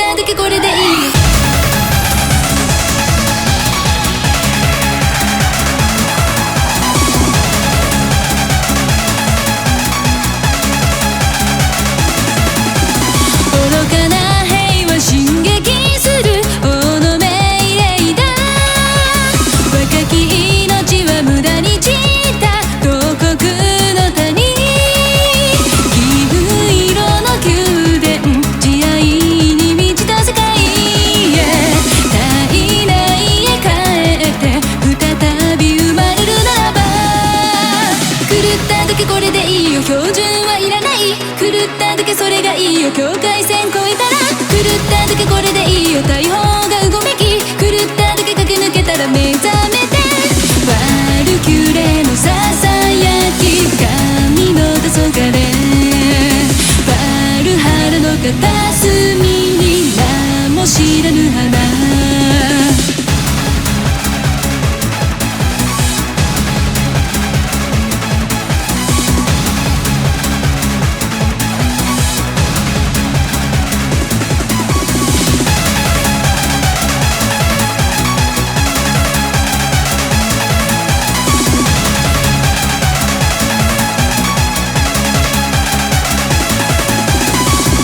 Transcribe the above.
っただけこれでいいよ。愚かな平和進撃する王の命令だ。若き命は無駄に散った慟哭の谷。金色の宮殿、慈愛に満ちた世界へ。体内へ帰って再び生まれるならば、狂っただけこれでいいよ。標準はいらない。狂っただけそれがいいよ。境界線越えたら狂っただけこれでいいよ。